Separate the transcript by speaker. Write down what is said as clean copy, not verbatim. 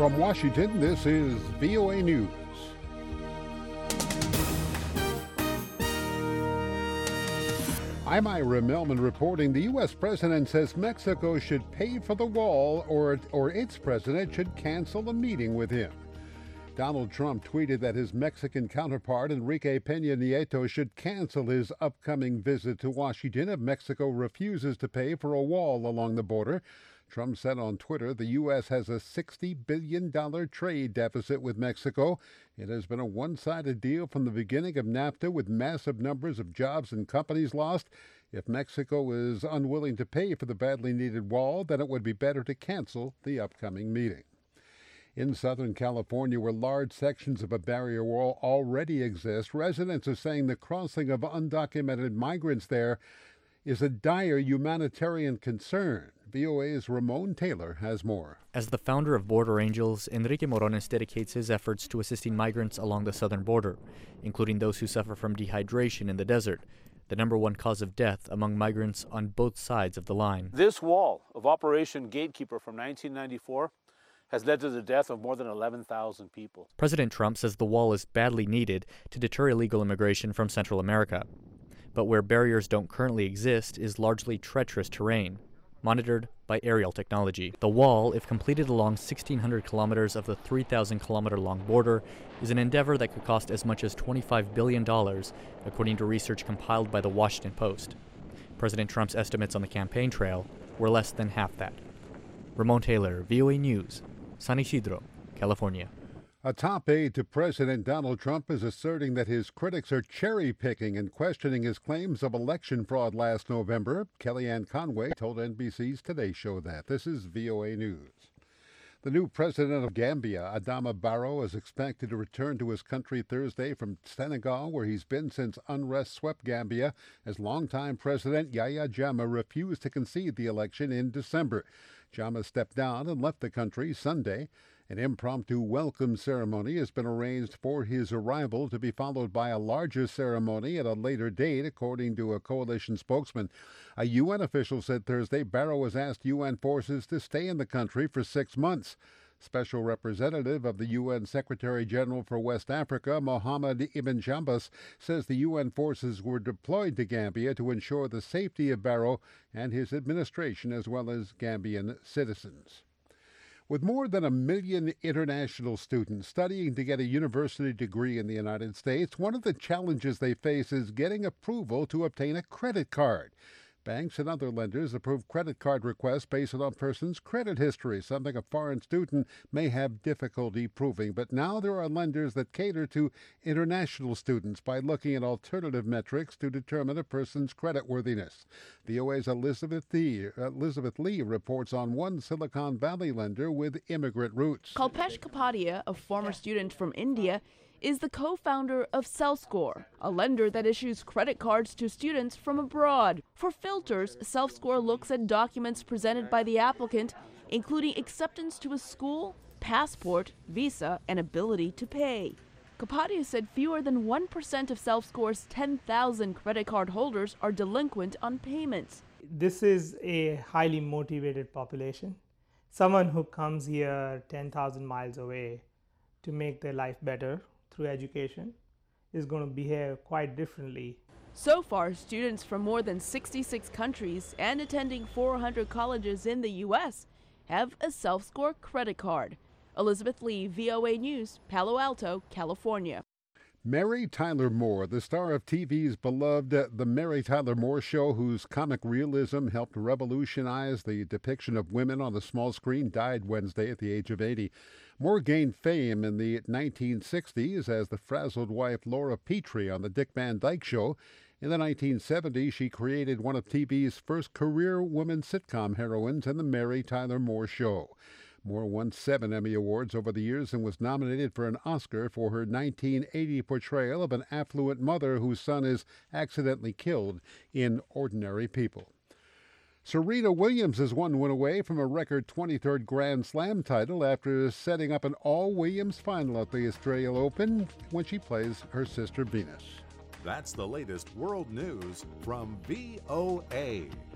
Speaker 1: From Washington, this is VOA News. I'm Ira Melman reporting. The U.S. president says Mexico should pay for the wall or its president should cancel a meeting with him. Donald Trump tweeted that his Mexican counterpart, Enrique Peña Nieto, should cancel his upcoming visit to Washington if Mexico refuses to pay for a wall along the border. Trump said on Twitter the U.S. has a $60 billion trade deficit with Mexico. It has been a one-sided deal from the beginning of NAFTA with massive numbers of jobs and companies lost. If Mexico is unwilling to pay for the badly needed wall, then it would be better to cancel the upcoming meeting. In Southern California, where large sections of a barrier wall already exist, residents are saying the crossing of undocumented migrants there is a dire humanitarian concern. VOA's Ramon Taylor has more.
Speaker 2: As the founder of Border Angels, Enrique Morones dedicates his efforts to assisting migrants along the southern border, including those who suffer from dehydration in the desert, the number one cause of death among migrants on both sides of the line.
Speaker 3: This wall of Operation Gatekeeper from 1994 has led to the death of more than 11,000 people.
Speaker 2: President Trump says the wall is badly needed to deter illegal immigration from Central America. But where barriers don't currently exist is largely treacherous terrain, monitored by aerial technology. The wall, if completed along 1,600 kilometers of the 3,000-kilometer-long border, is an endeavor that could cost as much as $25 billion, according to research compiled by the Washington Post. President Trump's estimates on the campaign trail were less than half that. Ramon Taylor, VOA News, San Isidro, California.
Speaker 1: A top aide to President Donald Trump is asserting that his critics are cherry-picking and questioning his claims of election fraud last November. Kellyanne Conway told NBC's Today Show that. This is VOA News. The new president of Gambia, Adama Barrow, is expected to return to his country Thursday from Senegal, where he's been since unrest swept Gambia, as longtime President Yahya Jammeh refused to concede the election in December. Jammeh stepped down and left the country Sunday. An impromptu welcome ceremony has been arranged for his arrival, to be followed by a larger ceremony at a later date, according to a coalition spokesman. A UN official said Thursday Barrow has asked UN forces to stay in the country for 6 months. Special representative of the UN Secretary General for West Africa, Mohammed Ibn Jambas, says the UN forces were deployed to Gambia to ensure the safety of Barrow and his administration, as well as Gambian citizens. With more than 1 million international students studying to get a university degree in the United States, one of the challenges they face is getting approval to obtain a credit card. Banks and other lenders approve credit card requests based on a person's credit history, something a foreign student may have difficulty proving. But now there are lenders that cater to international students by looking at alternative metrics to determine a person's creditworthiness. VOA's Elizabeth Lee reports on one Silicon Valley lender with immigrant roots.
Speaker 4: Kalpesh Kapadia, a former student from India, is the co-founder of SelfScore, a lender that issues credit cards to students from abroad. For filters, SelfScore looks at documents presented by the applicant, including acceptance to a school, passport, visa, and ability to pay. Kapadia said fewer than 1% of SelfScore's 10,000 credit card holders are delinquent on payments.
Speaker 5: This is a highly motivated population. Someone who comes here 10,000 miles away to make their life better through education is going to behave quite differently.
Speaker 4: So far, students from more than 66 countries and attending 400 colleges in the U.S. have a SelfScore credit card. Elizabeth Lee, VOA News, Palo Alto, California.
Speaker 1: Mary Tyler Moore, the star of TV's beloved The Mary Tyler Moore Show, whose comic realism helped revolutionize the depiction of women on the small screen, died Wednesday at the age of 80. Moore gained fame in the 1960s as the frazzled wife Laura Petrie on The Dick Van Dyke Show. In the 1970s, she created one of TV's first career woman sitcom heroines in The Mary Tyler Moore Show. Moore won 7 Emmy Awards over the years and was nominated for an Oscar for her 1980 portrayal of an affluent mother whose son is accidentally killed in Ordinary People. Serena Williams is 1 win away from a record 23rd Grand Slam title after setting up an all-Williams final at the Australian Open when she plays her sister Venus.
Speaker 6: That's the latest world news from VOA.